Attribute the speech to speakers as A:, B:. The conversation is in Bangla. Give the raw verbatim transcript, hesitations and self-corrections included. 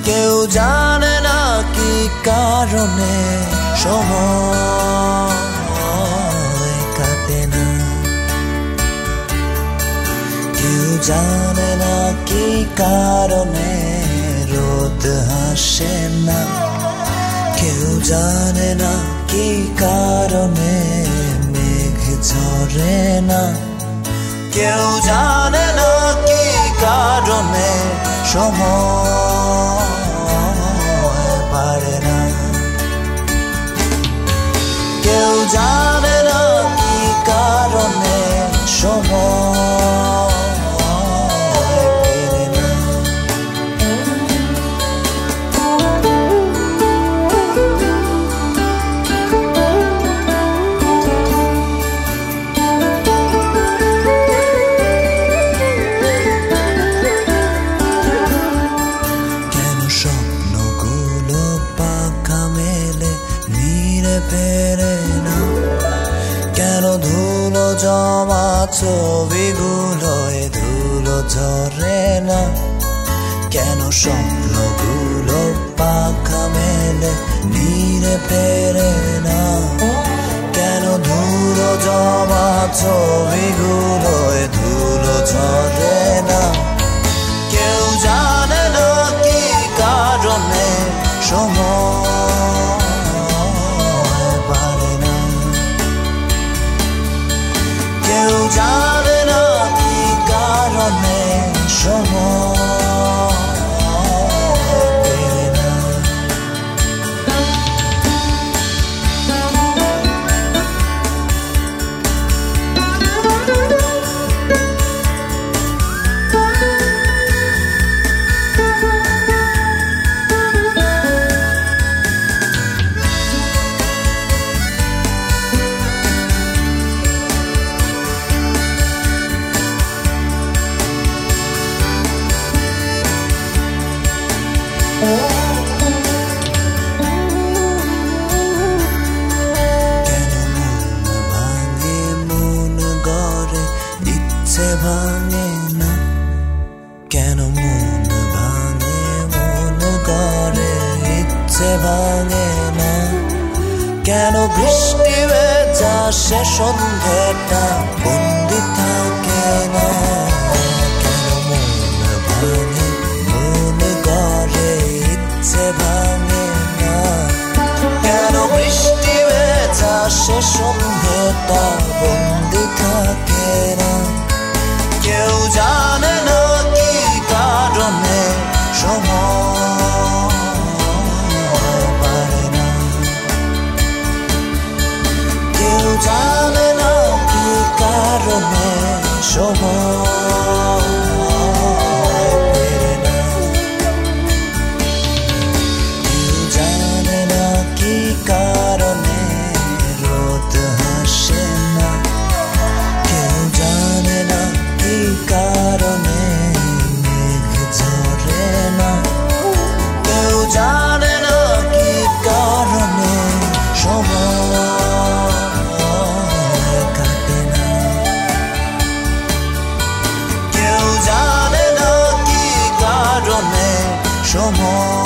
A: কেউ জানে না কি কারণে সময় কাটে না, কেউ জানে না কি কারণে রোদ হাসে না, কেউ জানে না কি কারণে মেঘ ঝরে না, কেউ জানে না কি কারণে সময় বাড়ে না, কেউ জানে না কি কারণে সময় ফেরে না। কেন স্বপ্নগুলো পাখা মেলে নিরে ফেরে না, কেন ধুলো জমা ছবিগুলোয় ধুলো ঝরে না, কেন স্বপ্নগুলো পাখা মেলে নিরে ফেরে না, কেন ধুলো জমা ছবিগুলোয় ধুলো ঝরে না, কেউ জানে না কি কারণে সময় বাড়ে না, কেউ জানে না কি কারণে সময় ফেরে না। কেন মন ভাঙে মন গড়ে ইচ্ছে ভাঙে না, কেন মন ভাঙে মন গড়ে ইচ্ছে ভাঙে না, কেন বৃষ্টি ভেজা সে সন্ধ্যেটা বন্দি থাকে না, কেন মন ভাঙে মন গড়ে ইচ্ছে ভাঙে না, কেন বৃষ্টি ভেজা সে সন্ধ্যেটা বন্দি থাকে না, কেউ জানে না কি কারণে সময় বাড়ে না, কেউ জানে না কি কারণে সময় ফেরে না, কেউ জানে না কি কারণে রোদ হাসে না, কেউ জানে না কি কারণে মেঘ ঝরে না, কেউ জানে না কি কারণে সময় কাটে না, কেউ জানে না কি কারণে সময়